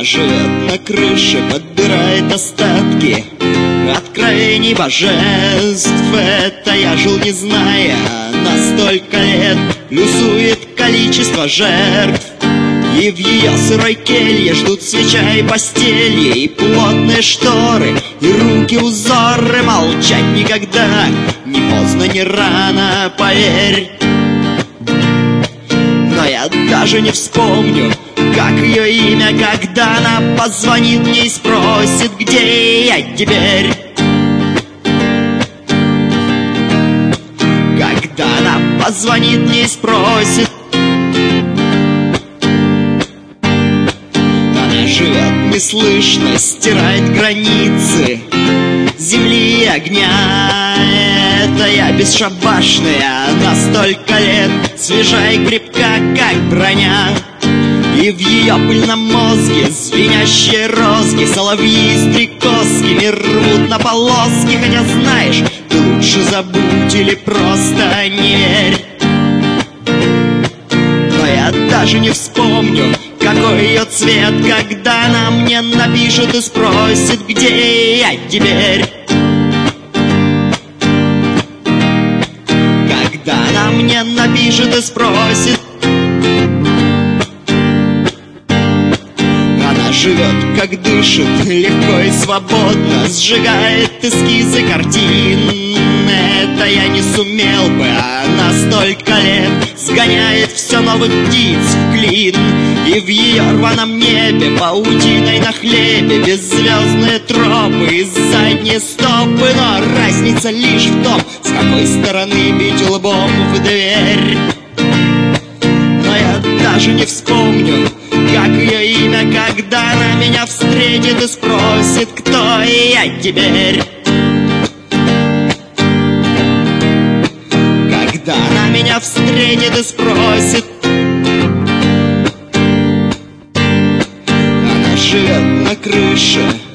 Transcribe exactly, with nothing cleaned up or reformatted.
живет на крыше, подбирает остатки от крайних божеств. Это я жил, не зная на столько лет, плюсует количество жертв. И в ее сырой келье ждут свеча и постели, и плотные шторы, и руки узоры. Молчать никогда, не поздно, не рано, поверь. Но я даже не вспомню, как ее имя, когда она позвонит мне и спросит, где я теперь. Когда она позвонит мне и спросит. Она живет неслышно, стирает границы земли и огня. Это я бесшабашная, на столько лет свежа и крепка, как броня. И в ее пыльном мозге звенящие розги, соловьи с стрекозками рвут на полоски. Хотя знаешь, ты лучше забудь или просто не верь. Но я даже не вспомню, какой ее цвет, когда она мне напишет и спросит, где я теперь. Когда она мне напишет и спросит. Она живет, как дышит, легко и свободно, сжигает эскизы картин. Это я не сумел бы, она столько лет сгоняет все новых птиц в клин. И в ее рваном небе паутиной на хлебе беззвездные тропы и задние стопы. Но разница лишь в том, с какой стороны бить лбом в дверь. Но я даже не вспомню, как ее имя, когда она меня встретит и спросит, кто я теперь. Когда она меня встретит и спросит. Она живет на крыше,